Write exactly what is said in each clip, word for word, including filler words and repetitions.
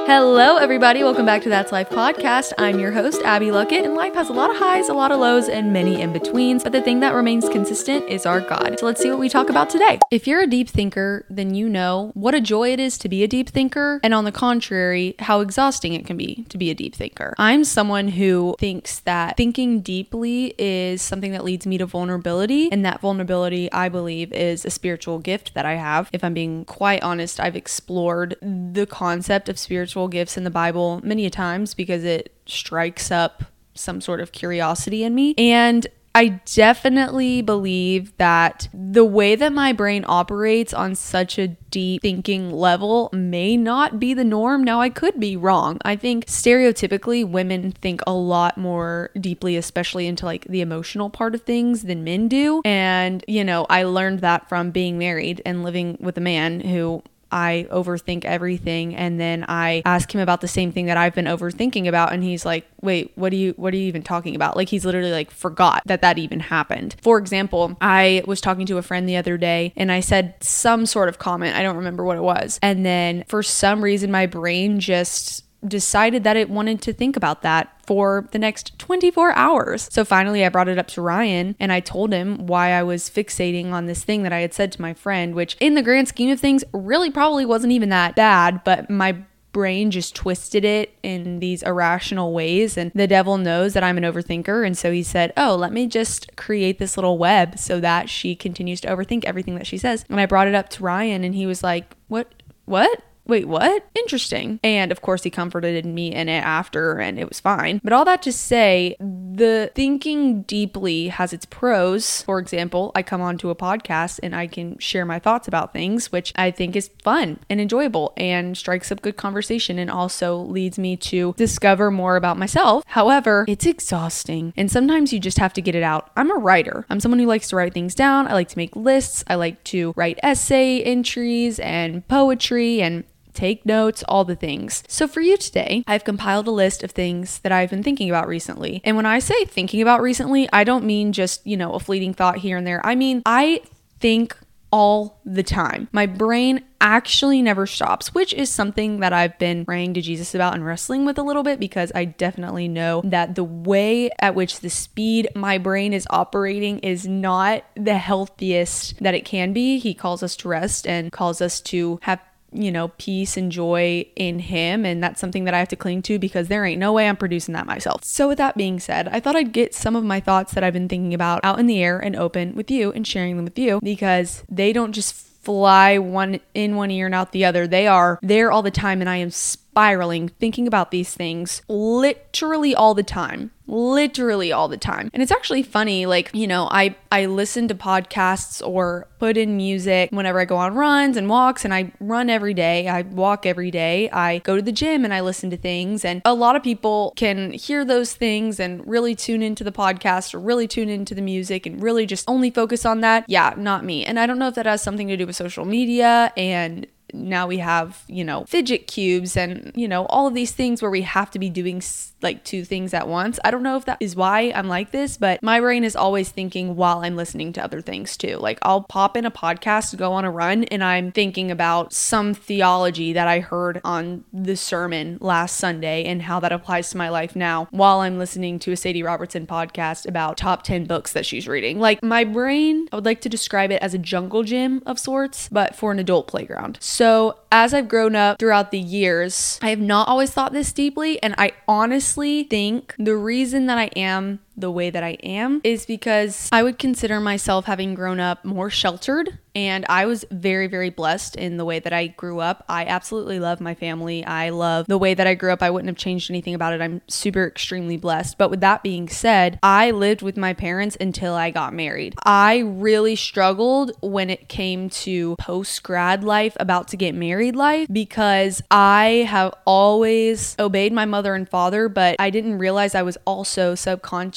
Hello, everybody. Welcome back to That's Life Podcast. I'm your host, Abby Luckett, and life has a lot of highs, a lot of lows, and many in-betweens, but the thing that remains consistent is our God. So let's see what we talk about today. If you're a deep thinker, then you know what a joy it is to be a deep thinker, and on the contrary, how exhausting it can be to be a deep thinker. I'm someone who thinks that thinking deeply is something that leads me to vulnerability, and that vulnerability, I believe, is a spiritual gift that I have. If I'm being quite honest, I've explored the concept of spiritual gifts in the Bible many a times because it strikes up some sort of curiosity in me. And I definitely believe that the way that my brain operates on such a deep thinking level may not be the norm. Now, I could be wrong. I think stereotypically women think a lot more deeply, especially into like the emotional part of things than men do. And, you know, I learned that from being married and living with a man who I overthink everything, and then I ask him about the same thing that I've been overthinking about, and he's like, wait, what are you what are you even talking about? Like, he's literally like forgot that that even happened. For example, I was talking to a friend the other day and I said some sort of comment, I don't remember what it was, and then for some reason my brain just decided that it wanted to think about that for the next twenty-four hours. So finally I brought it up to Ryan and I told him why I was fixating on this thing that I had said to my friend, which in the grand scheme of things really probably wasn't even that bad, but my brain just twisted it in these irrational ways, and the devil knows that I'm an overthinker, and so he said, oh, let me just create this little web so that she continues to overthink everything that she says. And I brought it up to Ryan and he was like, what what wait, what? Interesting. And of course he comforted me in it after and it was fine. But all that to say, the thinking deeply has its pros. For example, I come onto a podcast and I can share my thoughts about things, which I think is fun and enjoyable and strikes up good conversation and also leads me to discover more about myself. However, it's exhausting and sometimes you just have to get it out. I'm a writer. I'm someone who likes to write things down. I like to make lists. I like to write essay entries and poetry and take notes, all the things. So for you today, I've compiled a list of things that I've been thinking about recently. And when I say thinking about recently, I don't mean just, you know, a fleeting thought here and there. I mean, I think all the time. My brain actually never stops, which is something that I've been praying to Jesus about and wrestling with a little bit, because I definitely know that the way at which the speed my brain is operating is not the healthiest that it can be. He calls us to rest and calls us to have you know, peace and joy in him. And that's something that I have to cling to because there ain't no way I'm producing that myself. So with that being said, I thought I'd get some of my thoughts that I've been thinking about out in the air and open with you and sharing them with you, because they don't just fly one in one ear and out the other. They are there all the time. And I am spiraling, thinking about these things literally all the time. Literally all the time. And it's actually funny, like, you know, I, I listen to podcasts or put in music whenever I go on runs and walks, and I run every day. I walk every day. I go to the gym and I listen to things. And a lot of people can hear those things and really tune into the podcast or really tune into the music and really just only focus on that. Yeah, not me. And I don't know if that has something to do with social media, and now we have, you know, fidget cubes and, you know, all of these things where we have to be doing like two things at once. I don't know if that is why I'm like this, but my brain is always thinking while I'm listening to other things too. Like, I'll pop in a podcast to go on a run and I'm thinking about some theology that I heard on the sermon last Sunday and how that applies to my life now while I'm listening to a Sadie Robertson podcast about top ten books that she's reading. Like, my brain, I would like to describe it as a jungle gym of sorts, but for an adult playground. So as I've grown up throughout the years, I have not always thought this deeply, and I honestly think the reason that I am the way that I am is because I would consider myself having grown up more sheltered, and I was very, very blessed in the way that I grew up. I absolutely love my family. I love the way that I grew up. I wouldn't have changed anything about it. I'm super extremely blessed. But with that being said, I lived with my parents until I got married. I really struggled when it came to post-grad life, about to get married life, because I have always obeyed my mother and father, but I didn't realize I was also subconscious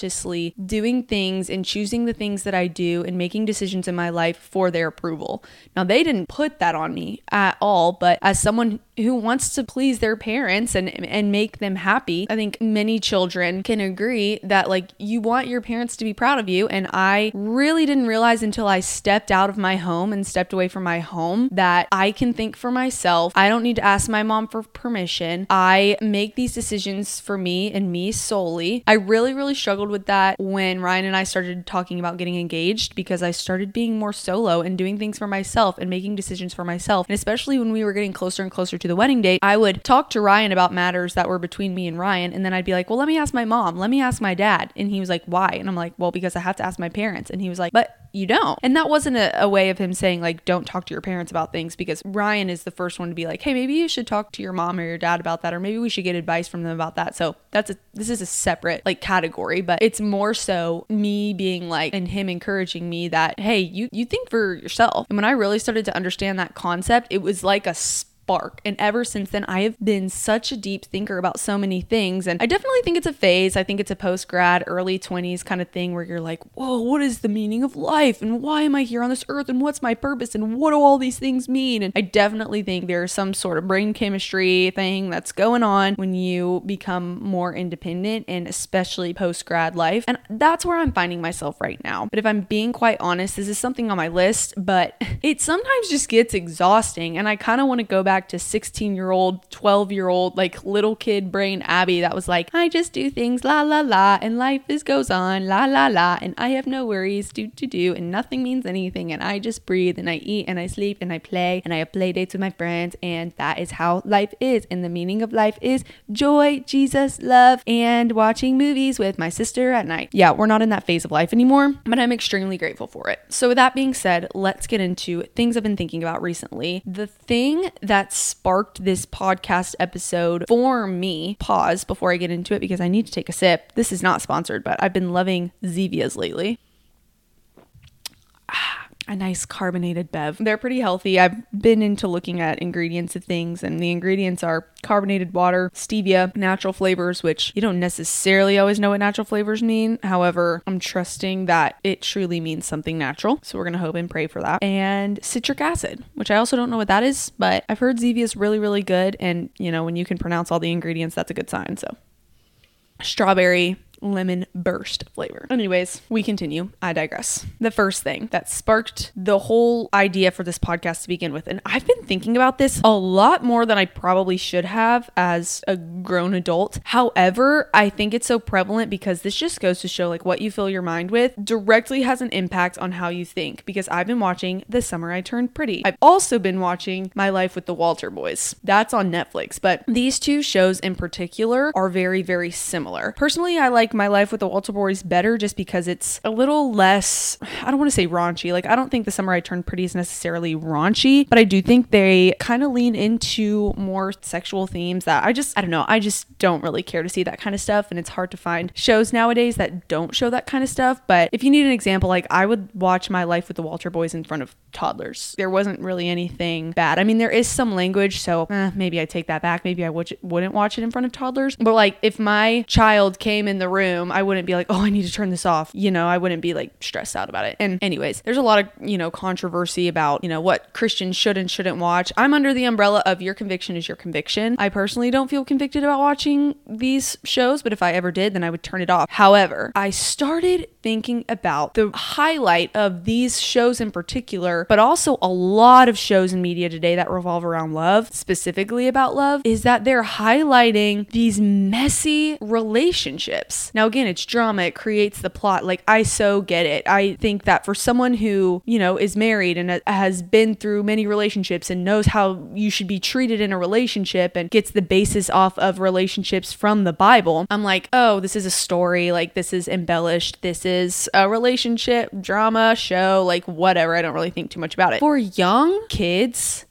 consciously doing things and choosing the things that I do and making decisions in my life for their approval. Now, they didn't put that on me at all, but as someone who wants to please their parents and and make them happy, I think many children can agree that like you want your parents to be proud of you. And I really didn't realize until I stepped out of my home and stepped away from my home that I can think for myself. I don't need to ask my mom for permission. I make these decisions for me and me solely. I really, really struggled with that when Ryan and I started talking about getting engaged, because I started being more solo and doing things for myself and making decisions for myself. And especially when we were getting closer and closer to the wedding date, I would talk to Ryan about matters that were between me and Ryan. And then I'd be like, well, let me ask my mom. Let me ask my dad. And he was like, why? And I'm like, well, because I have to ask my parents. And he was like, but you don't. And that wasn't a, a way of him saying like, don't talk to your parents about things, because Ryan is the first one to be like, hey, maybe you should talk to your mom or your dad about that, or maybe we should get advice from them about that. So that's a, this is a separate like category, but it's more so me being like, and him encouraging me that, hey, you, you think for yourself. And when I really started to understand that concept, it was like a spark. And ever since then, I have been such a deep thinker about so many things. And I definitely think it's a phase. I think it's a post-grad, early twenties kind of thing where you're like, whoa, what is the meaning of life? And why am I here on this earth? And what's my purpose? And what do all these things mean? And I definitely think there's some sort of brain chemistry thing that's going on when you become more independent, and especially post-grad life. And that's where I'm finding myself right now. But if I'm being quite honest, this is something on my list, but it sometimes just gets exhausting. And I kind of want to go back to sixteen year old, twelve year old, like little kid brain Abby that was like, I just do things la la la, and life is goes on la la la, and I have no worries, do do do, and nothing means anything, and I just breathe and I eat and I sleep and I play and I have play dates with my friends, and that is how life is. And the meaning of life is joy, Jesus, love, and watching movies with my sister at night. Yeah, we're not in that phase of life anymore, but I'm extremely grateful for it. So with that being said, let's get into things I've been thinking about recently. The thing that sparked this podcast episode for me, pause before I get into it because I need to take a sip. This is not sponsored, but I've been loving Zevias lately. Ah, a nice carbonated bev. They're pretty healthy. I've been into looking at ingredients of things, and the ingredients are carbonated water, stevia, natural flavors, which you don't necessarily always know what natural flavors mean. However, I'm trusting that it truly means something natural. So we're going to hope and pray for that. And citric acid, which I also don't know what that is, but I've heard Zevia is really, really good. And you know, when you can pronounce all the ingredients, that's a good sign. So strawberry lemon burst flavor. Anyways, we continue. I digress. The first thing that sparked the whole idea for this podcast to begin with, and I've been thinking about this a lot more than I probably should have as a grown adult. However, I think it's so prevalent because this just goes to show like what you fill your mind with directly has an impact on how you think, because I've been watching The Summer I Turned Pretty. I've also been watching My Life with the Walter Boys. That's on Netflix, but these two shows in particular are very, very similar. Personally, I like My Life with the Walter Boys better just because it's a little less, I don't want to say raunchy. Like, I don't think The Summer I Turned Pretty is necessarily raunchy, but I do think they kind of lean into more sexual themes that I just, I don't know, I just don't really care to see that kind of stuff. And it's hard to find shows nowadays that don't show that kind of stuff. But if you need an example, like I would watch My Life with the Walter Boys in front of toddlers. There wasn't really anything bad. I mean, there is some language, so eh, maybe I take that back. Maybe I would, wouldn't watch it in front of toddlers. But like if my child came in the room, I wouldn't be like, oh, I need to turn this off. You know, I wouldn't be like stressed out about it. And anyways, there's a lot of, you know, controversy about, you know, what Christians should and shouldn't watch. I'm under the umbrella of your conviction is your conviction. I personally don't feel convicted about watching these shows, but if I ever did, then I would turn it off. However, I started thinking about the highlight of these shows in particular, but also a lot of shows in media today that revolve around love, specifically about love, is that they're highlighting these messy relationships. Now, again, it's drama. It creates the plot. Like, I so get it. I think that for someone who, you know, is married and has been through many relationships and knows how you should be treated in a relationship and gets the basis off of relationships from the Bible, I'm like, oh, this is a story. Like, this is embellished. This is a relationship drama show, like whatever. I don't really think too much about it. For young kids,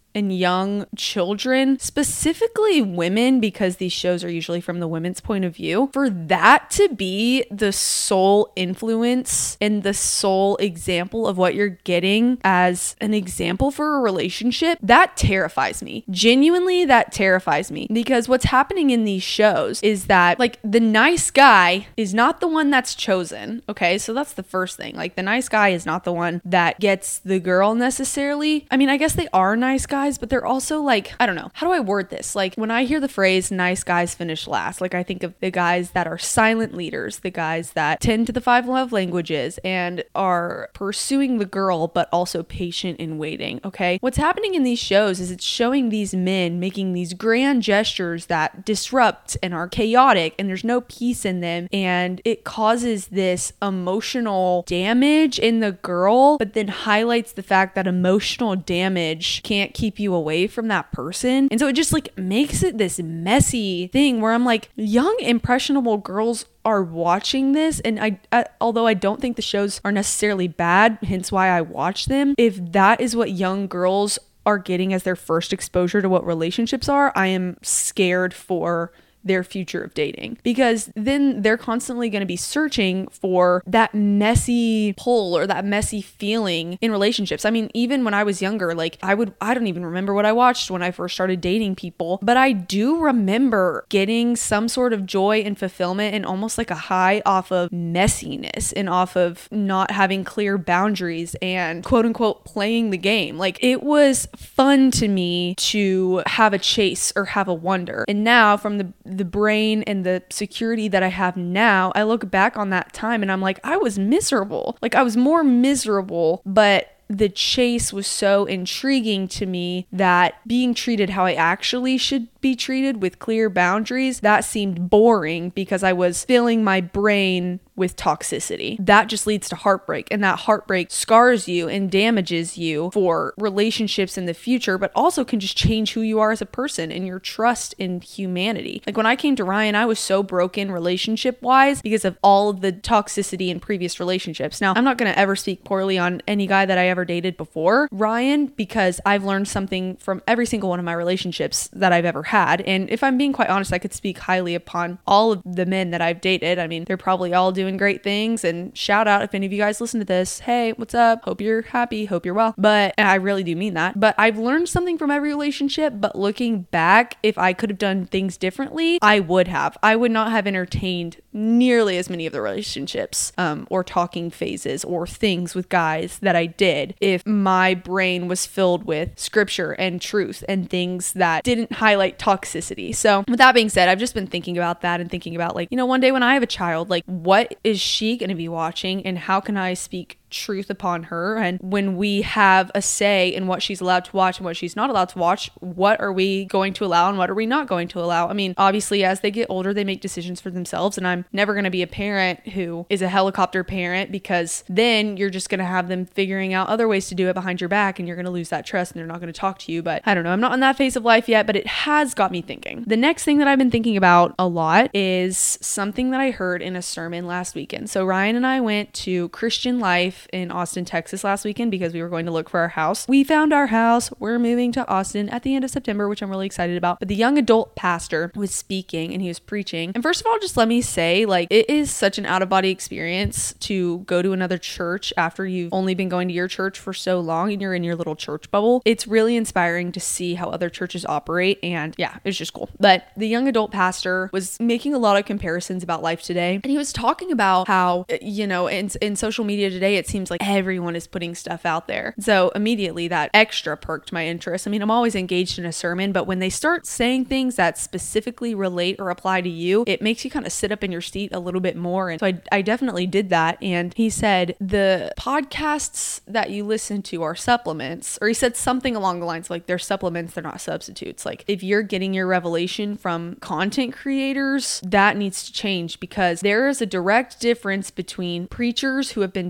and young children, specifically women, because these shows are usually from the women's point of view, for that to be the sole influence and the sole example of what you're getting as an example for a relationship, that terrifies me. Genuinely, that terrifies me, because what's happening in these shows is that, like, the nice guy is not the one that's chosen. Okay, so that's the first thing. Like, the nice guy is not the one that gets the girl necessarily. I mean, I guess they are nice guys, but they're also like, I don't know, how do I word this? Like, when I hear the phrase nice guys finish last, like, I think of the guys that are silent leaders, the guys that tend to the five love languages and are pursuing the girl, but also patient in waiting. Okay, what's happening in these shows is it's showing these men making these grand gestures that disrupt and are chaotic, and there's no peace in them, and it causes this emotional damage in the girl, but then highlights the fact that emotional damage can't keep you away from that person. And so it just like makes it this messy thing where I'm like, young impressionable girls are watching this, and I, I although I don't think the shows are necessarily bad, hence why I watch them, if that is what young girls are getting as their first exposure to what relationships are, I am scared for their future of dating, because then they're constantly going to be searching for that messy pull or that messy feeling in relationships. I mean, even when I was younger, like I would, I don't even remember what I watched when I first started dating people, but I do remember getting some sort of joy and fulfillment and almost like a high off of messiness and off of not having clear boundaries and quote unquote playing the game. Like, it was fun to me to have a chase or have a wonder. And now from the the brain and the security that I have now, I look back on that time and I'm like, I was miserable. Like, I was more miserable, but the chase was so intriguing to me that being treated how I actually should be treated with clear boundaries, that seemed boring because I was filling my brain with toxicity. That just leads to heartbreak, and that heartbreak scars you and damages you for relationships in the future, but also can just change who you are as a person and your trust in humanity. Like, when I came to Ryan, I was so broken relationship wise because of all of the toxicity in previous relationships. Now, I'm not going to ever speak poorly on any guy that I ever dated before Ryan, because I've learned something from every single one of my relationships that I've ever had. And if I'm being quite honest, I could speak highly upon all of the men that I've dated. I mean, they're probably all doing great things, and shout out if any of you guys listen to this. Hey, what's up? Hope you're happy. Hope you're well. But I really do mean that. But I've learned something from every relationship. But looking back, if I could have done things differently, I would have. I would not have entertained nearly as many of the relationships um, or talking phases or things with guys that I did if my brain was filled with scripture and truth and things that didn't highlight toxicity. So with that being said, I've just been thinking about that and thinking about, like, you know, one day when I have a child, like, what is she going to be watching and how can I speak truth upon her? And when we have a say in what she's allowed to watch and what she's not allowed to watch, what are we going to allow and what are we not going to allow? I mean, obviously, as they get older, they make decisions for themselves, and I'm never going to be a parent who is a helicopter parent, because then you're just going to have them figuring out other ways to do it behind your back, and you're going to lose that trust and they're not going to talk to you. But I don't know, I'm not in that phase of life yet, but it has got me thinking. The next thing that I've been thinking about a lot is something that I heard in a sermon last weekend. So Ryan and I went to Christian Life in Austin, Texas last weekend because we were going to look for our house. We found our house. We're moving to Austin at the end of September, which I'm really excited about. But the young adult pastor was speaking and he was preaching. And first of all, just let me say, like, it is such an out-of-body experience to go to another church after you've only been going to your church for so long and you're in your little church bubble. It's really inspiring to see how other churches operate, and yeah, it's just cool. But the young adult pastor was making a lot of comparisons about life today, and he was talking about how, you know, in, in social media today, it seems like everyone is putting stuff out there. So immediately that extra perked my interest. I mean, I'm always engaged in a sermon, but when they start saying things that specifically relate or apply to you, it makes you kind of sit up in your seat a little bit more. And so I, I definitely did that. And he said, the podcasts that you listen to are supplements, or he said something along the lines of, like, they're supplements, they're not substitutes. Like, if you're getting your revelation from content creators, that needs to change, because there is a direct difference between preachers who have been divinely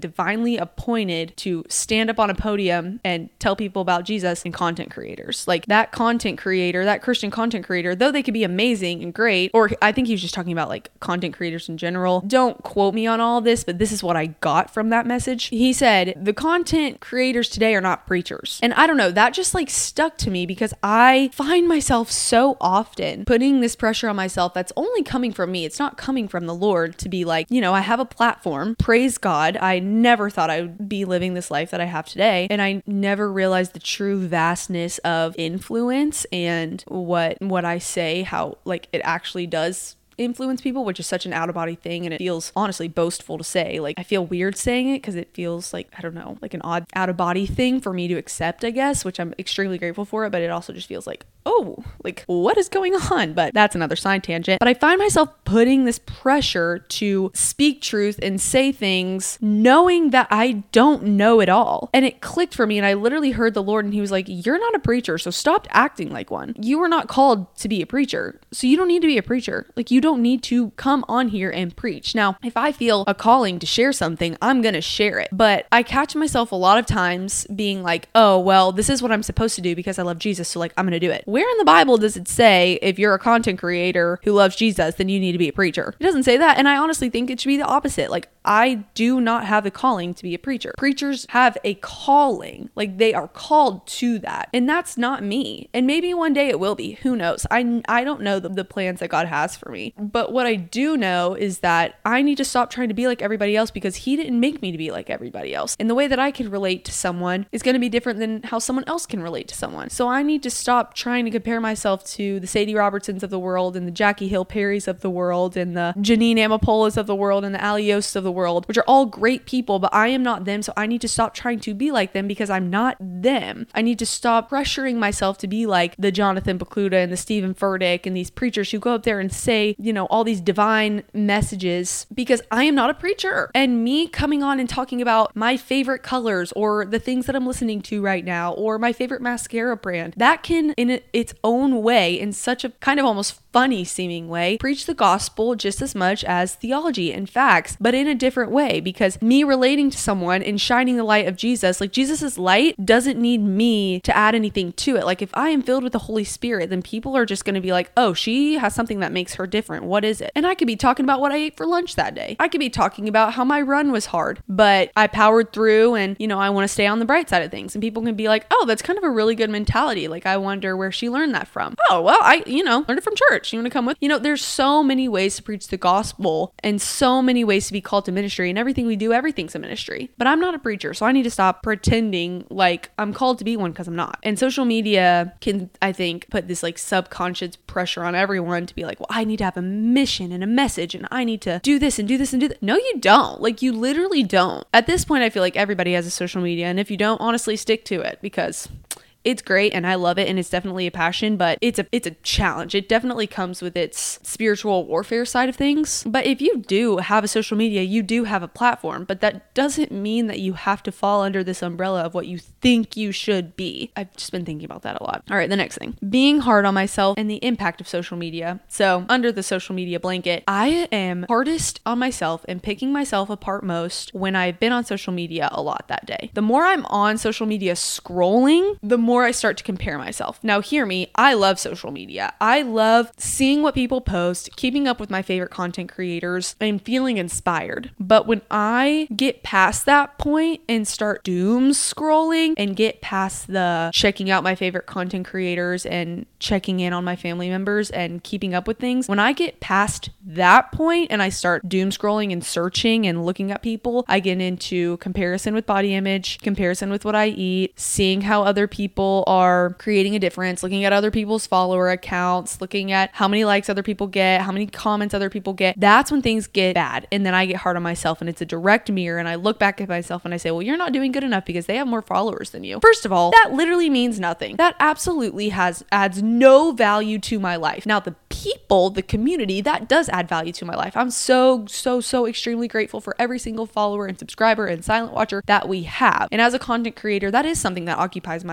divinely appointed to stand up on a podium and tell people about Jesus and content creators. Like that content creator, that Christian content creator, though they could be amazing and great, or I think he was just talking about like content creators in general. Don't quote me on all this, but this is what I got from that message. He said, the content creators today are not preachers. And I don't know, that just like stuck to me because I find myself so often putting this pressure on myself that's only coming from me. It's not coming from the Lord to be like, you know, I have a platform, praise God. I never thought I would be living this life that I have today. And I never realized the true vastness of influence and what, what I say, how like it actually does influence people, which is such an out of body thing. And it feels honestly boastful to say. Like I feel weird saying it because it feels like, I don't know, like an odd out of body thing for me to accept, I guess, which I'm extremely grateful for it. But it also just feels like, oh, like what is going on? But that's another side tangent. But I find myself putting this pressure to speak truth and say things knowing that I don't know it all. And it clicked for me. And I literally heard the Lord and he was like, you're not a preacher. So stop acting like one. You were not called to be a preacher. So you don't need to be a preacher. Like you don't don't need to come on here and preach. Now, if I feel a calling to share something, I'm going to share it. But I catch myself a lot of times being like, oh, well, this is what I'm supposed to do because I love Jesus. So like, I'm going to do it. Where in the Bible does it say if you're a content creator who loves Jesus, then you need to be a preacher? It doesn't say that. And I honestly think it should be the opposite. Like, I do not have the calling to be a preacher. Preachers have a calling. Like they are called to that. And that's not me. And maybe one day it will be. Who knows? I, I don't know the, the plans that God has for me. But what I do know is that I need to stop trying to be like everybody else because he didn't make me to be like everybody else. And the way that I can relate to someone is going to be different than how someone else can relate to someone. So I need to stop trying to compare myself to the Sadie Robertsons of the world and the Jackie Hill Perrys of the world and the Janine Amapolas of the world and the Alios of the world, which are all great people, but I am not them. So I need to stop trying to be like them because I'm not them. I need to stop pressuring myself to be like the Jonathan Pokluda and the Stephen Furtick and these preachers who go up there and say, you know, all these divine messages because I am not a preacher. And me coming on and talking about my favorite colors or the things that I'm listening to right now or my favorite mascara brand, that can in its own way, in such a kind of almost funny seeming way, preach the gospel just as much as theology and facts, but in a different way, because me relating to someone and shining the light of Jesus, like Jesus's light doesn't need me to add anything to it. Like if I am filled with the Holy Spirit, then people are just going to be like, oh, she has something that makes her different. What is it? And I could be talking about what I ate for lunch that day. I could be talking about how my run was hard, but I powered through and, you know, I want to stay on the bright side of things. And people can be like, oh, that's kind of a really good mentality. Like, I wonder where she learned that from. Oh, well, I, you know, learned it from church. You want to come with? You know, there's so many ways to preach the gospel and so many ways to be called to ministry, and everything we do, everything's a ministry. But I'm not a preacher, so I need to stop pretending like I'm called to be one because I'm not. And social media can, I think, put this like subconscious pressure on everyone to be like, well, I need to have a mission and a message and I need to do this and do this and do that. No, you don't. Like, you literally don't. At this point, I feel like everybody has a social media, and if you don't, honestly, stick to it because it's great and I love it and it's definitely a passion, but it's a it's a challenge. It definitely comes with its spiritual warfare side of things. But if you do have a social media, you do have a platform, but that doesn't mean that you have to fall under this umbrella of what you think you should be. I've just been thinking about that a lot. All right, the next thing, being hard on myself and the impact of social media. So under the social media blanket, I am hardest on myself and picking myself apart most when I've been on social media a lot that day. The more I'm on social media scrolling, the more I start to compare myself. Now, hear me, I love social media. I love seeing what people post, keeping up with my favorite content creators, and feeling inspired. But when I get past that point and start doom scrolling and get past the checking out my favorite content creators and checking in on my family members and keeping up with things, when I get past that point and I start doom scrolling and searching and looking at people, I get into comparison with body image, comparison with what I eat, seeing how other people are creating a difference, looking at other people's follower accounts, looking at how many likes other people get, how many comments other people get. That's when things get bad. And then I get hard on myself, and it's a direct mirror. And I look back at myself and I say, well, you're not doing good enough because they have more followers than you. First of all, that literally means nothing. That absolutely has adds no value to my life. Now, the people, the community, that does add value to my life. I'm so, so, so extremely grateful for every single follower and subscriber and silent watcher that we have. And as a content creator, that is something that occupies my mind a lot.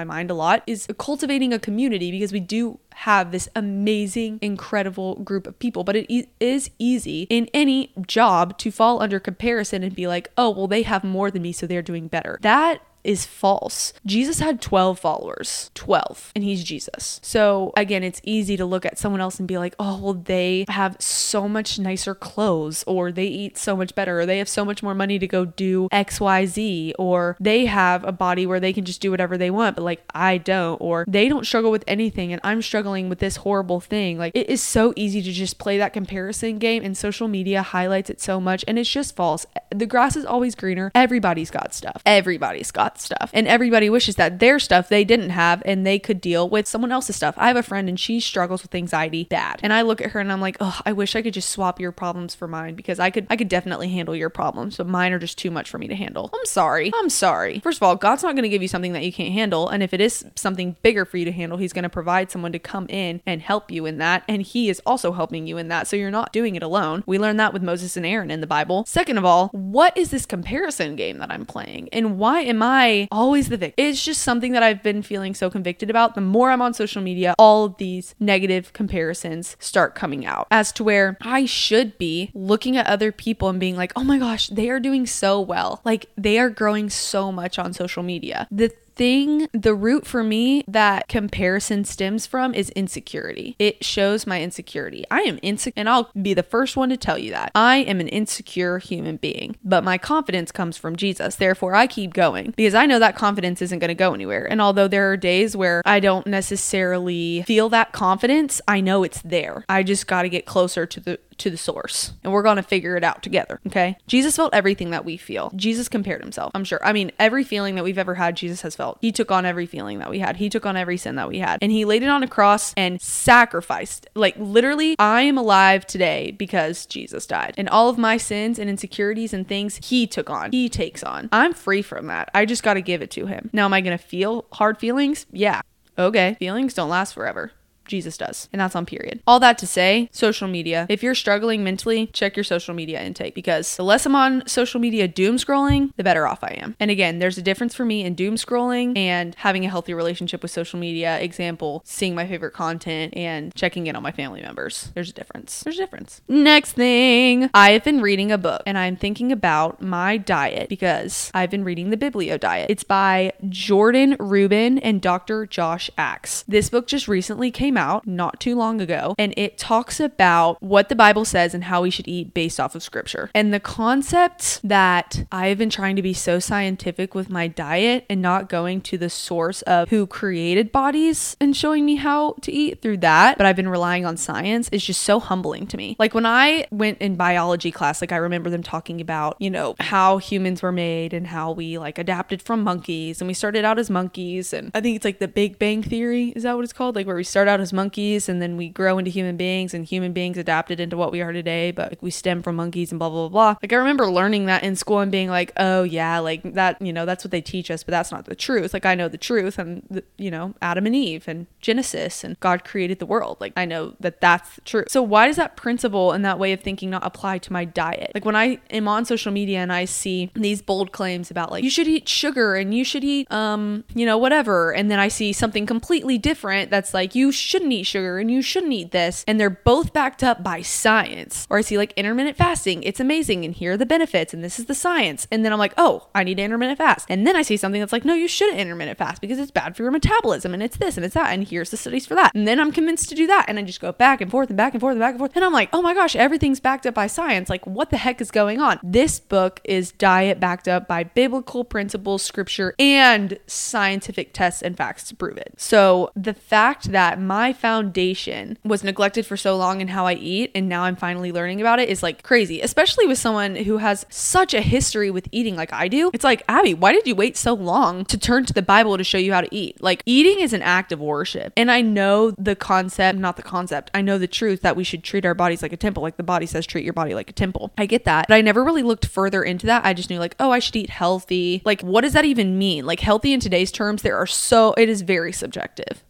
lot is cultivating a community, because we do have this amazing, incredible group of people, but it e- is easy in any job to fall under comparison and be like, oh, well, they have more than me, so they're doing better. That is false. Jesus had twelve followers, twelve, and he's Jesus. So again, it's easy to look at someone else and be like, oh, well, they have so much nicer clothes, or they eat so much better, or they have so much more money to go do X Y Z, or they have a body where they can just do whatever they want, but like I don't, or they don't struggle with anything and I'm struggling with this horrible thing. Like, it is so easy to just play that comparison game, and social media highlights it so much, and it's just false. The grass is always greener. Everybody's got stuff. Everybody's got stuff, and everybody wishes that their stuff they didn't have and they could deal with someone else's stuff. I have a friend and she struggles with anxiety bad, and I look at her and I'm like, oh, I wish I could just swap your problems for mine, because I could I could definitely handle your problems, but mine are just too much for me to handle. I'm sorry. I'm sorry. First of all, God's not going to give you something that you can't handle, and if it is something bigger for you to handle, he's going to provide someone to come in and help you in that, and he is also helping you in that, so you're not doing it alone. We learned that with Moses and Aaron in the Bible. Second of all, what is this comparison game that I'm playing, and why am I always the victim? It's just something that I've been feeling so convicted about. The more I'm on social media, all of these negative comparisons start coming out, as to where I should be looking at other people and being like, oh my gosh, they are doing so well. Like, they are growing so much on social media. The thing, the root for me that comparison stems from is insecurity. It shows my insecurity. I am insecure, and I'll be the first one to tell you that. I am an insecure human being, but my confidence comes from Jesus. Therefore, I keep going, because I know that confidence isn't going to go anywhere. And although there are days where I don't necessarily feel that confidence, I know it's there. I just got to get closer to the to the source, and we're going to figure it out together. Okay. Jesus felt everything that we feel. Jesus compared himself. I'm sure. I mean, every feeling that we've ever had, Jesus has felt. He took on every feeling that we had. He took on every sin that we had, and he laid it on a cross and sacrificed. Like, literally, I am alive today because Jesus died, and all of my sins and insecurities and things he took on, he takes on. I'm free from that. I just got to give it to him. Now, am I going to feel hard feelings? Yeah. Okay. Feelings don't last forever. Jesus does. And that's on period. All that to say, social media. If you're struggling mentally, check your social media intake, because the less I'm on social media doom scrolling, the better off I am. And again, there's a difference for me in doom scrolling and having a healthy relationship with social media. Example, seeing my favorite content and checking in on my family members. There's a difference. There's a difference. Next thing, I have been reading a book, and I'm thinking about my diet, because I've been reading the Biblio Diet. It's by Jordan Rubin and Doctor Josh Axe. This book just recently came out not too long ago, and it talks about what the Bible says and how we should eat based off of scripture. And the concept that I've been trying to be so scientific with my diet and not going to the source of who created bodies and showing me how to eat through that, but I've been relying on science, is just so humbling to me. Like, when I went in biology class, like, I remember them talking about, you know, how humans were made and how we like adapted from monkeys, and we started out as monkeys, and I think it's like the Big Bang Theory, is that what it's called? Like, where we start out as monkeys and then we grow into human beings, and human beings adapted into what we are today, but like, we stem from monkeys and blah, blah, blah, blah. Like, I remember learning that in school and being like, oh yeah, like that, you know, that's what they teach us, but that's not the truth. Like, I know the truth, and the, you know, Adam and Eve and Genesis, and God created the world. Like, I know that that's the truth. So why does that principle and that way of thinking not apply to my diet? Like, when I am on social media and I see these bold claims about like, you should eat sugar and you should eat, um, you know, whatever. And then I see something completely different that's like, you shouldn't eat sugar and you shouldn't eat this, and they're both backed up by science. Or I see like intermittent fasting, it's amazing, and here are the benefits, and this is the science, and then I'm like, oh, I need to intermittent fast. And then I see something that's like, no, you shouldn't intermittent fast because it's bad for your metabolism, and it's this and it's that, and here's the studies for that, and then I'm convinced to do that, and I just go back and forth and back and forth and back and forth, and I'm like, oh my gosh, everything's backed up by science. Like, what the heck is going on? This book is diet backed up by biblical principles, scripture, and scientific tests and facts to prove it. So the fact that my foundation was neglected for so long in how I eat, and now I'm finally learning about it, is like crazy, especially with someone who has such a history with eating like I do. It's like, Abby, why did you wait so long to turn to the Bible to show you how to eat? Like, eating is an act of worship. And I know the concept, not the concept, I know the truth that we should treat our bodies like a temple, like the body says, treat your body like a temple. I get that, but I never really looked further into that. I just knew like, oh, I should eat healthy. Like, what does that even mean? Like, healthy in today's terms, there are so, it is very subjective.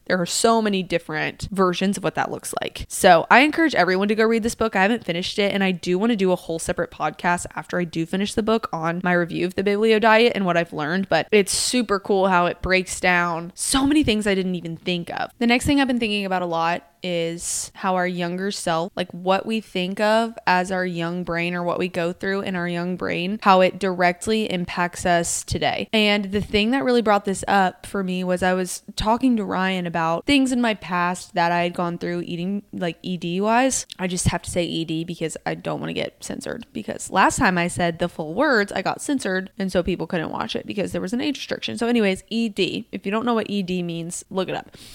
There are so many different versions of what that looks like. So I encourage everyone to go read this book. I haven't finished it, and I do want to do a whole separate podcast after I do finish the book on my review of the Biblio Diet and what I've learned, but it's super cool how it breaks down so many things I didn't even think of. The next thing I've been thinking about a lot is how our younger self, like what we think of as our young brain or what we go through in our young brain, how it directly impacts us today. And the thing that really brought this up for me was I was talking to Ryan about things in my past that I had gone through eating, like E D wise. I just have to say E D because I don't want to get censored, because last time I said the full words, I got censored, and so people couldn't watch it because there was an age restriction. So anyways, E D. If you don't know what E D means, look it up.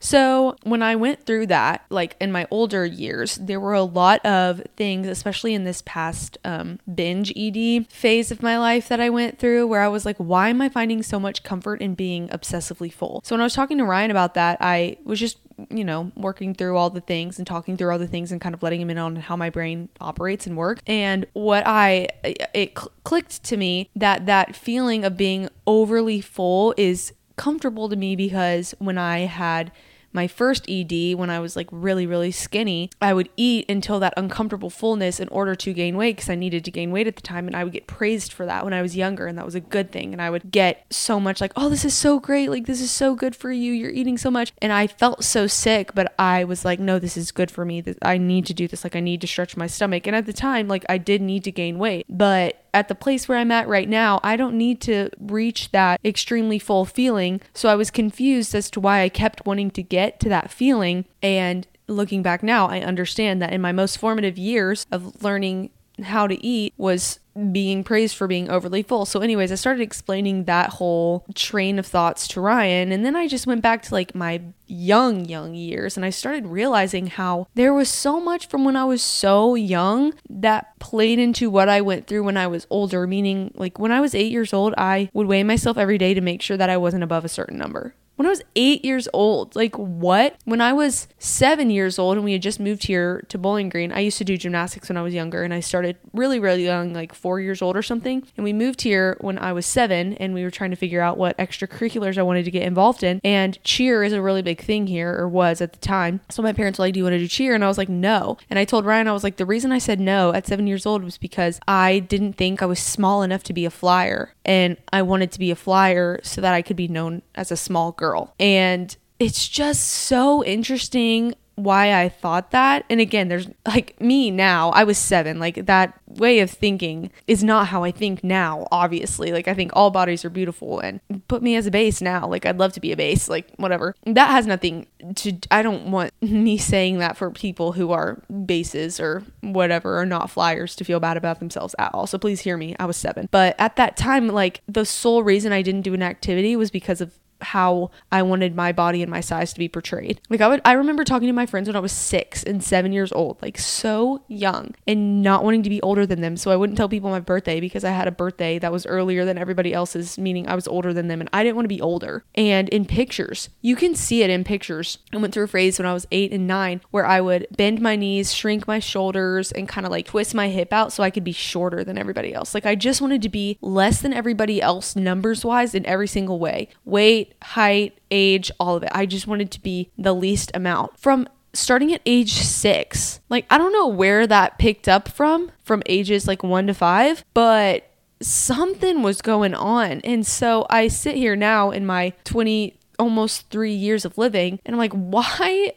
So when I went through that, like in my older years, there were a lot of things, especially in this past um, binge E D phase of my life that I went through, where I was like, why am I finding so much comfort in being obsessively full? So when I was talking to Ryan about that, I was just, you know, working through all the things and talking through all the things and kind of letting him in on how my brain operates and works. And what I, it cl- clicked to me that that feeling of being overly full is comfortable to me, because when I had my first E D, when I was like really, really skinny, I would eat until that uncomfortable fullness in order to gain weight, because I needed to gain weight at the time, and I would get praised for that when I was younger, and that was a good thing. And I would get so much like, oh, this is so great, like this is so good for you, you're eating so much. And I felt so sick, but I was like, no, this is good for me, I need to do this, like I need to stretch my stomach. And at the time, like I did need to gain weight, but at the place where I'm at right now, I don't need to reach that extremely full feeling. So I was confused as to why I kept wanting to get to that feeling. And looking back now, I understand that in my most formative years of learning how to eat was being praised for being overly full. So anyways, I started explaining that whole train of thoughts to Ryan, and then I just went back to like my young young years, and I started realizing how there was so much from when I was so young that played into what I went through when I was older. Meaning, like when I was eight years old, I would weigh myself every day to make sure that I wasn't above a certain number. When I was eight years old, like what? When I was seven years old and we had just moved here to Bowling Green, I used to do gymnastics when I was younger, and I started really, really young, like four years old or something. And we moved here when I was seven, and we were trying to figure out what extracurriculars I wanted to get involved in. And cheer is a really big thing here, or was at the time. So my parents were like, do you want to do cheer? And I was like, no. And I told Ryan, I was like, the reason I said no at seven years old was because I didn't think I was small enough to be a flyer. And I wanted to be a flyer so that I could be known as a small girl. And it's just so interesting why I thought that. And again, there's like me now, I was seven, like that way of thinking is not how I think now, obviously. Like I think all bodies are beautiful, and put me as a base now, like I'd love to be a base, like whatever. That has nothing to, I don't want me saying that for people who are bases or whatever, or not flyers, to feel bad about themselves at all. So please hear me, I was seven. But at that time, like the sole reason I didn't do an activity was because of how I wanted my body and my size to be portrayed. Like I would, I remember talking to my friends when I was six and seven years old, like so young, and not wanting to be older than them. So I wouldn't tell people my birthday because I had a birthday that was earlier than everybody else's, meaning I was older than them, and I didn't want to be older. And in pictures, you can see it in pictures. I went through a phase when I was eight and nine where I would bend my knees, shrink my shoulders, and kind of like twist my hip out so I could be shorter than everybody else. Like I just wanted to be less than everybody else numbers wise in every single way. Weight, height, age, all of it. I just wanted to be the least amount. From starting at age six, like I don't know where that picked up from, from ages like one to five, but something was going on. And so I sit here now in my twenty, almost three years of living, and I'm like, why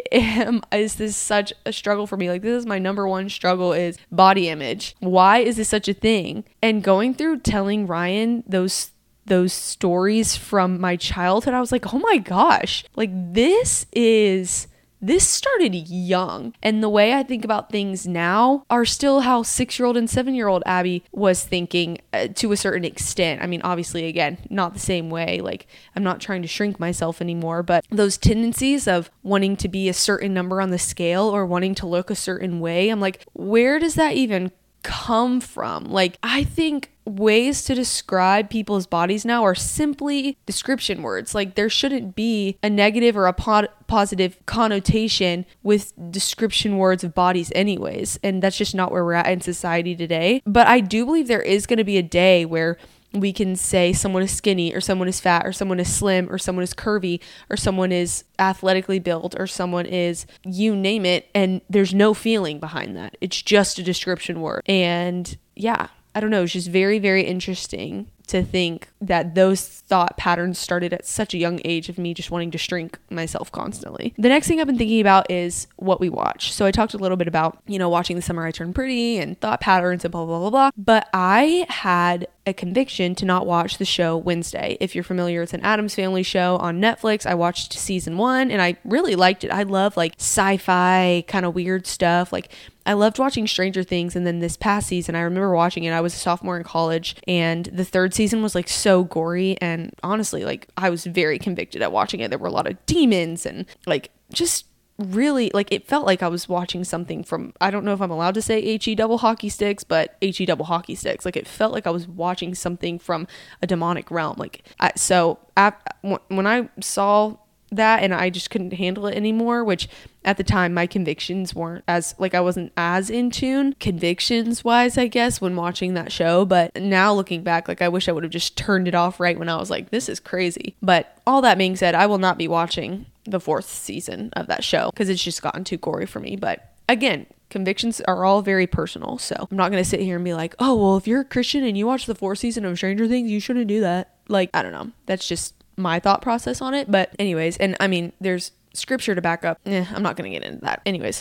am is this such a struggle for me? Like this is my number one struggle, is body image. Why is this such a thing? And going through telling Ryan those those stories from my childhood, I was like, oh my gosh, like this is, this started young. And the way I think about things now are still how six-year-old and seven-year-old Abby was thinking uh, to a certain extent. I mean, obviously, again, not the same way. Like, I'm not trying to shrink myself anymore, but those tendencies of wanting to be a certain number on the scale or wanting to look a certain way, I'm like, where does that even come from? Like, I think ways to describe people's bodies now are simply description words. Like there shouldn't be a negative or a po- positive connotation with description words of bodies anyways. And that's just not where we're at in society today. But I do believe there is going to be a day where we can say someone is skinny or someone is fat or someone is slim or someone is curvy or someone is athletically built or someone is, you name it, and there's no feeling behind that. It's just a description word. And yeah, I don't know, it's just very, very interesting to think that those thought patterns started at such a young age of me just wanting to shrink myself constantly. The next thing I've been thinking about is what we watch. So I talked a little bit about, you know, watching The Summer I Turned Pretty and thought patterns and blah, blah, blah, blah. But I had a conviction to not watch the show Wednesday. If you're familiar, it's an Addams Family show on Netflix. I watched season one and I really liked it. I love like sci-fi kind of weird stuff. Like I loved watching Stranger Things. And then this past season, I remember watching it. I was a sophomore in college and the third season was like so gory. And honestly, like I was very convicted at watching it. There were a lot of demons and like just really like it felt like I was watching something from, I don't know if I'm allowed to say H E double hockey sticks, but H E double hockey sticks. Like it felt like I was watching something from a demonic realm. Like I, so I, when I saw that and I just couldn't handle it anymore, which at the time my convictions weren't as like I wasn't as in tune convictions wise, I guess, when watching that show. But now looking back, like I wish I would have just turned it off right when I was like, this is crazy. But all that being said, I will not be watching the fourth season of that show because it's just gotten too gory for me. But again, convictions are all very personal, so I'm not going to sit here and be like, oh well, if you're a Christian and you watch the fourth season of Stranger Things, you shouldn't do that. Like, I don't know, that's just my thought process on it. But anyways, and I mean there's scripture to back up. eh, I'm not gonna get into that. Anyways,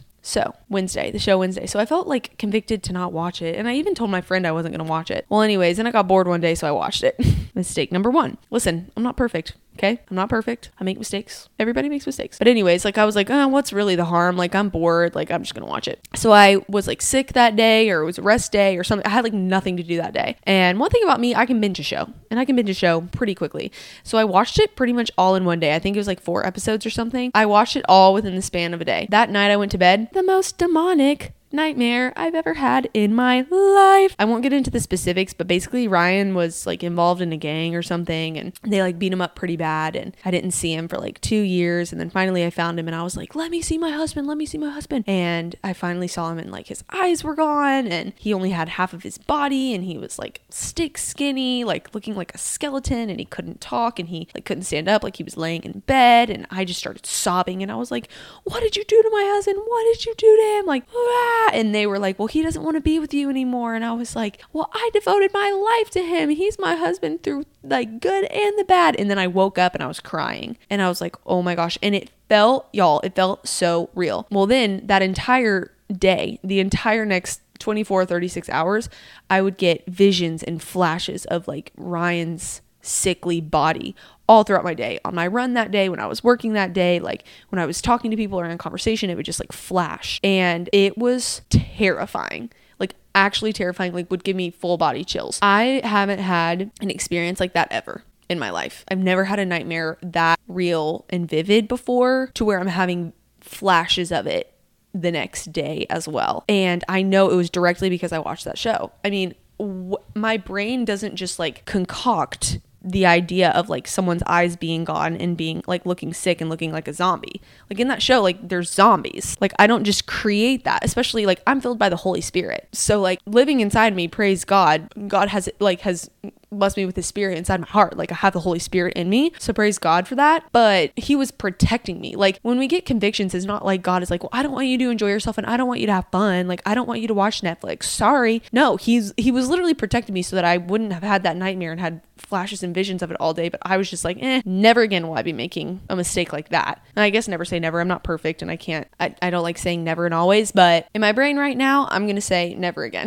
so Wednesday, the show Wednesday, so I felt like convicted to not watch it, and I even told my friend I wasn't gonna watch it. Well, anyways, and I got bored one day, so I watched it. Mistake number one, listen, I'm not perfect. Okay, I'm not perfect. I make mistakes. Everybody makes mistakes. But anyways, like I was like, oh, what's really the harm? Like I'm bored. Like I'm just going to watch it. So I was like sick that day, or it was a rest day or something. I had like nothing to do that day. And one thing about me, I can binge a show and I can binge a show pretty quickly. So I watched it pretty much all in one day. I think it was like four episodes or something. I watched it all within the span of a day. That night I went to bed. The most demonic nightmare I've ever had in my life. I won't get into the specifics, but basically Ryan was like involved in a gang or something and they like beat him up pretty bad and I didn't see him for like two years and then finally I found him and I was like, let me see my husband, let me see my husband. And I finally saw him and like his eyes were gone and he only had half of his body and he was like stick skinny, like looking like a skeleton, and he couldn't talk and he like couldn't stand up, like he was laying in bed. And I just started sobbing and I was like, what did you do to my husband? What did you do to him? Like, ah. And they were like, well, he doesn't want to be with you anymore. And I was like, well, I devoted my life to him. He's my husband through like good and the bad. And then I woke up and I was crying and I was like, oh my gosh. And it felt, y'all, it felt so real. Well, then that entire day, the entire next twenty-four, thirty-six hours, I would get visions and flashes of like Ryan's sickly body all throughout my day. On my run that day, when I was working that day, like when I was talking to people or in conversation, it would just like flash. And it was terrifying. Like actually terrifying, like would give me full body chills. I haven't had an experience like that ever in my life. I've never had a nightmare that real and vivid before to where I'm having flashes of it the next day as well. And I know it was directly because I watched that show. I mean, w- my brain doesn't just like concoct the idea of like someone's eyes being gone and being like looking sick and looking like a zombie. Like in that show, like there's zombies. Like I don't just create that, especially like I'm filled by the Holy Spirit. So like living inside me, praise God, God has like has blessed me with his spirit inside my heart. Like I have the Holy Spirit in me. So praise God for that. But he was protecting me. Like when we get convictions, it's not like God is like, well, I don't want you to enjoy yourself and I don't want you to have fun. Like I don't want you to watch Netflix. Sorry. No, he's, he was literally protecting me so that I wouldn't have had that nightmare and had flashes and visions of it all day. But I was just like, eh, never again will I be making a mistake like that. And I guess never say never. I'm not perfect and I can't, I, I don't like saying never and always, but in my brain right now, I'm going to say never again.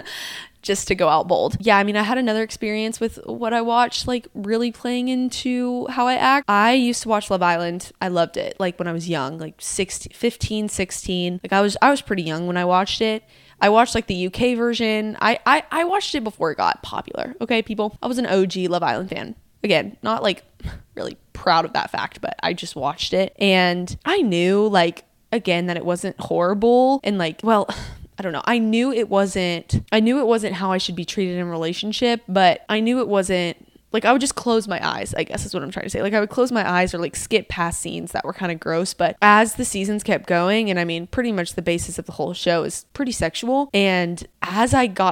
Just to go out bold. Yeah, I mean, I had another experience with what I watched, like really playing into how I act. I used to watch Love Island. I loved it. Like when I was young, like sixteen, fifteen, sixteen. Like I was, I was pretty young when I watched it. I watched like the U K version. I, I, I watched it before it got popular. Okay, people. I was an O G Love Island fan. Again, not like really proud of that fact, but I just watched it. And I knew like, again, that it wasn't horrible. And like, well, I don't know. I knew it wasn't, I knew it wasn't how I should be treated in a relationship, but I knew it wasn't, like I would just close my eyes, I guess is what I'm trying to say. Like I would close my eyes or like skip past scenes that were kind of gross. But as the seasons kept going, and I mean, pretty much the basis of the whole show is pretty sexual. And as I got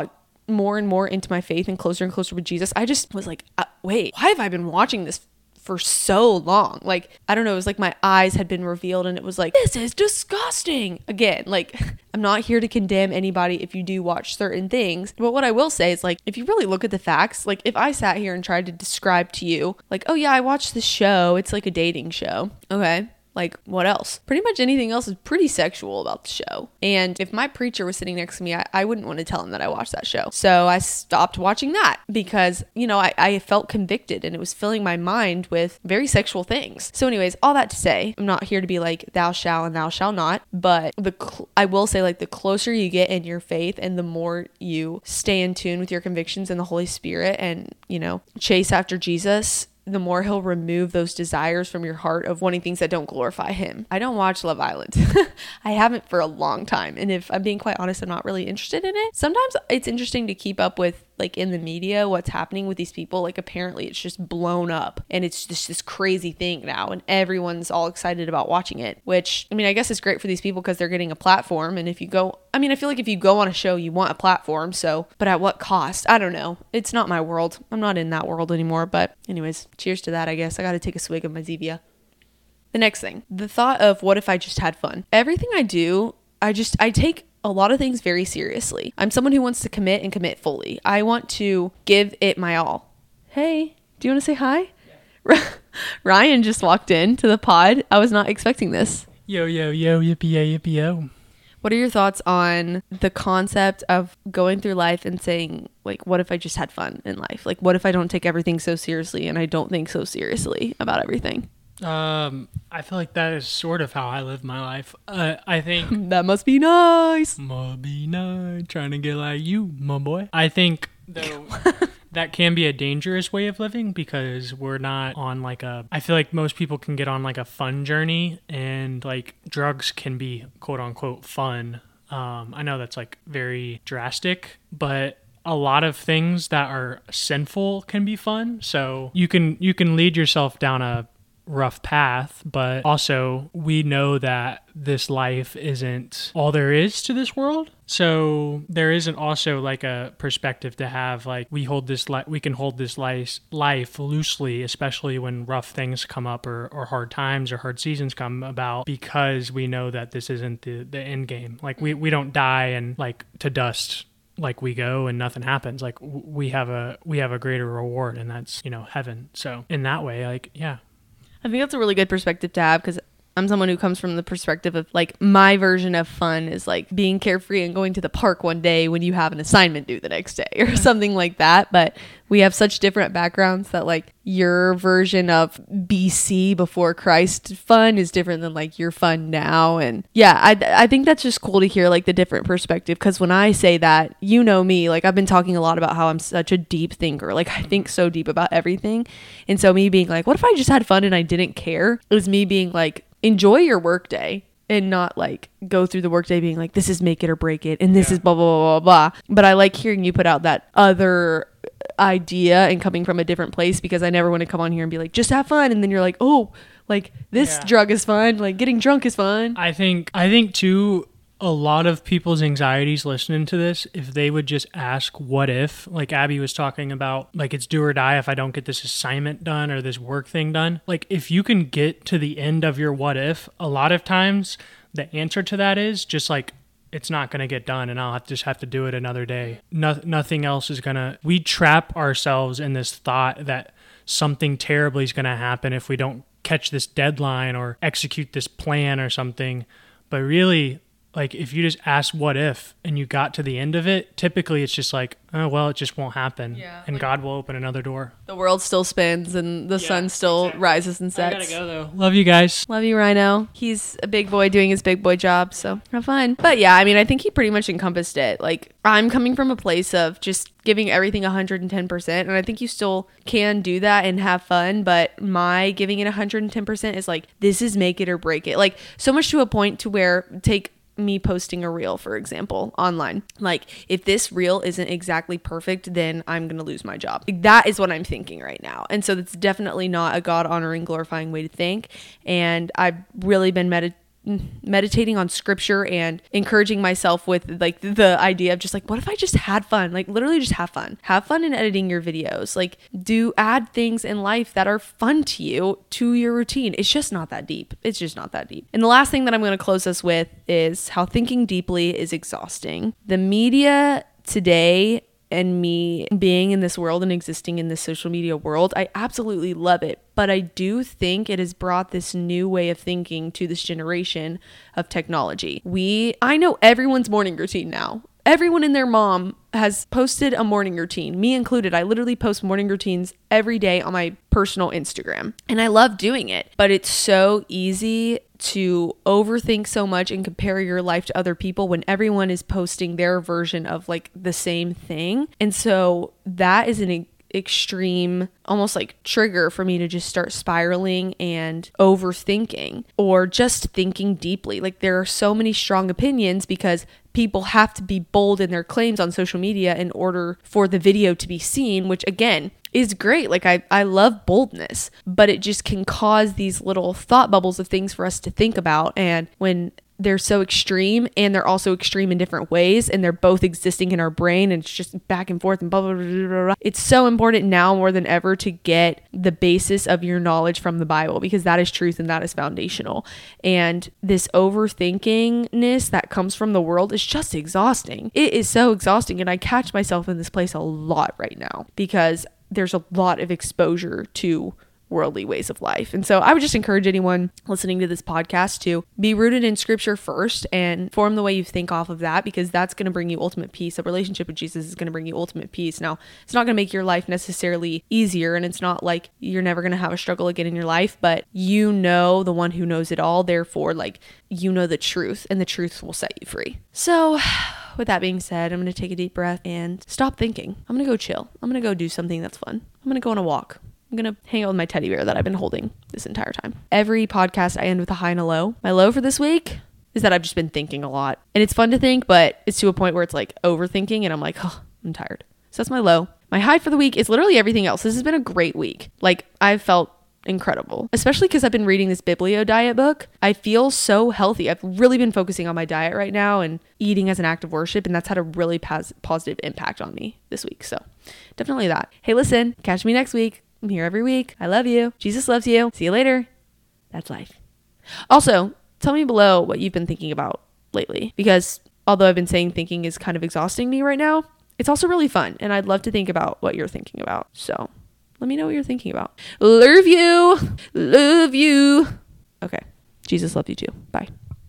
more and more into my faith and closer and closer with Jesus, I just was like, uh, wait, why have I been watching this for so long? Like, I don't know, it was like my eyes had been revealed and it was like, this is disgusting. Again, like, I'm not here to condemn anybody if you do watch certain things, but what I will say is, like, if you really look at the facts, like, if I sat here and tried to describe to you, like, oh yeah, I watched this show, it's like a dating show. Okay. Like, what else? Pretty much anything else is pretty sexual about the show. And if my preacher was sitting next to me, I, I wouldn't want to tell him that I watched that show. So I stopped watching that because, you know, I, I felt convicted and it was filling my mind with very sexual things. So anyways, all that to say, I'm not here to be like, thou shalt and thou shalt not. But the cl- I will say, like, the closer you get in your faith and the more you stay in tune with your convictions and the Holy Spirit and, you know, chase after Jesus, the more he'll remove those desires from your heart of wanting things that don't glorify him. I don't watch Love Island. I haven't for a long time. And if I'm being quite honest, I'm not really interested in it. Sometimes it's interesting to keep up with, like, in the media, what's happening with these people. Like, apparently it's just blown up and it's just this crazy thing now and everyone's all excited about watching it, which, I mean, I guess it's great for these people because they're getting a platform. And if you go, I mean, I feel like if you go on a show, you want a platform. So, but at what cost? I don't know. It's not my world. I'm not in that world anymore. But anyways, cheers to that, I guess. I got to take a swig of my Zevia. The next thing, the thought of what if I just had fun? Everything I do, I just, I take a lot of things very seriously. I'm someone who wants to commit and commit fully. I want to give it my all. Hey, do you want to say hi? Yeah. Ryan just walked in to the pod. I was not expecting this. Yo, yo, yo, yippee, yo, yippee, yo. What are your thoughts on the concept of going through life and saying, like, what if I just had fun in life? Like, what if I don't take everything so seriously and I don't think so seriously about everything? Um, I feel like that is sort of how I live my life. Uh, I think that must be nice. Must be nice. Trying to get like you, my boy. I think though that can be a dangerous way of living because we're not on like a. I feel like most people can get on like a fun journey, and like drugs can be quote unquote fun. Um, I know that's like very drastic, but a lot of things that are sinful can be fun. So you can you can lead yourself down a rough path, but also we know that this life isn't all there is to this world. So there isn't also like a perspective to have like we hold this li- we can hold this life life loosely, especially when rough things come up or, or hard times or hard seasons come about, because we know that this isn't the, the end game. Like we, we don't die and like to dust like we go and nothing happens. Like we have a we have a greater reward, and that's, you know, heaven. So in that way, like, yeah. I think that's a really good perspective to have, because I'm someone who comes from the perspective of like my version of fun is like being carefree and going to the park one day when you have an assignment due the next day or something like that. But we have such different backgrounds that like your version of B C before Christ fun is different than like your fun now. And yeah, I, I think that's just cool to hear like the different perspective, because when I say that, you know me, like I've been talking a lot about how I'm such a deep thinker. Like I think so deep about everything. And so me being like, what if I just had fun and I didn't care, is me being like, enjoy your work day and not like go through the workday being like, this is make it or break it and this yeah. is blah, blah, blah, blah, blah. But I like hearing you put out that other idea and coming from a different place, because I never want to come on here and be like, just have fun. And then you're like, oh, like this yeah. drug is fun. Like getting drunk is fun. I think, I think too, a lot of people's anxieties listening to this, if they would just ask what if, like Abby was talking about, like it's do or die if I don't get this assignment done or this work thing done. Like if you can get to the end of your what if, a lot of times the answer to that is just like, it's not going to get done and I'll have to just have to do it another day. No, nothing else is going to, we trap ourselves in this thought that something terribly is going to happen if we don't catch this deadline or execute this plan or something. But really, like if you just ask what if and you got to the end of it, typically it's just like, oh, well, it just won't happen. Yeah, and like, God will open another door. The world still spins and the yeah, sun still exactly. rises and sets. I gotta go though. Love you guys. Love you, Rhino. He's a big boy doing his big boy job, so have fun. But yeah, I mean, I think he pretty much encompassed it. Like I'm coming from a place of just giving everything one hundred ten percent, and I think you still can do that and have fun, but my giving it one hundred ten percent is like, this is make it or break it. Like so much to a point to where, take me posting a reel, for example, online. Like if this reel isn't exactly perfect, then I'm going to lose my job. Like, that is what I'm thinking right now. And so that's definitely not a God honoring, glorifying way to think. And I've really been meditating meditating on scripture and encouraging myself with like the idea of just like, what if I just had fun? Like literally just have fun. Have fun in editing your videos. Like do add things in life that are fun to you to your routine. It's just not that deep. It's just not that deep. And the last thing that I'm going to close us with is how thinking deeply is exhausting. The media today and me being in this world and existing in this social media world, I absolutely love it. But I do think it has brought this new way of thinking to this generation of technology. We, I know everyone's morning routine now. Everyone and their mom has posted a morning routine, me included. I literally post morning routines every day on my personal Instagram, and I love doing it. But it's so easy to overthink so much and compare your life to other people when everyone is posting their version of like the same thing. And so that is an extreme almost like trigger for me to just start spiraling and overthinking or just thinking deeply. Like there are so many strong opinions because people have to be bold in their claims on social media in order for the video to be seen, which again is great. Like I, I love boldness, but it just can cause these little thought bubbles of things for us to think about. And when they're so extreme and they're also extreme in different ways and they're both existing in our brain and it's just back and forth and blah, blah, blah, blah, blah. It's so important now more than ever to get the basis of your knowledge from the Bible because that is truth and that is foundational. And this overthinkingness that comes from the world is just exhausting. It is so exhausting. And I catch myself in this place a lot right now because there's a lot of exposure to worldly ways of life. And so I would just encourage anyone listening to this podcast to be rooted in scripture first and form the way you think off of that, because that's going to bring you ultimate peace. A relationship with Jesus is going to bring you ultimate peace. Now, it's not going to make your life necessarily easier, and it's not like you're never going to have a struggle again in your life, but you know the one who knows it all. Therefore, like, you know the truth, and the truth will set you free. So with that being said, I'm going to take a deep breath and stop thinking. I'm going to go chill. I'm going to go do something that's fun. I'm going to go on a walk. I'm going to hang out with my teddy bear that I've been holding this entire time. Every podcast I end with a high and a low. My low for this week is that I've just been thinking a lot. And it's fun to think, but it's to a point where it's like overthinking and I'm like, oh, I'm tired. So that's my low. My high for the week is literally everything else. This has been a great week. Like, I've felt incredible, especially because I've been reading this Biblio diet book. I feel so healthy. I've really been focusing on my diet right now and eating as an act of worship, and that's had a really pos- positive impact on me this week. So definitely that. Hey, listen, catch me next week. I'm here every week. I love you. Jesus loves you. See you later. That's life. Also, tell me below what you've been thinking about lately, because although I've been saying thinking is kind of exhausting me right now, it's also really fun, and I'd love to think about what you're thinking about. So let me know what you're thinking about. Love you. Love you. Okay. Jesus loves you too. Bye.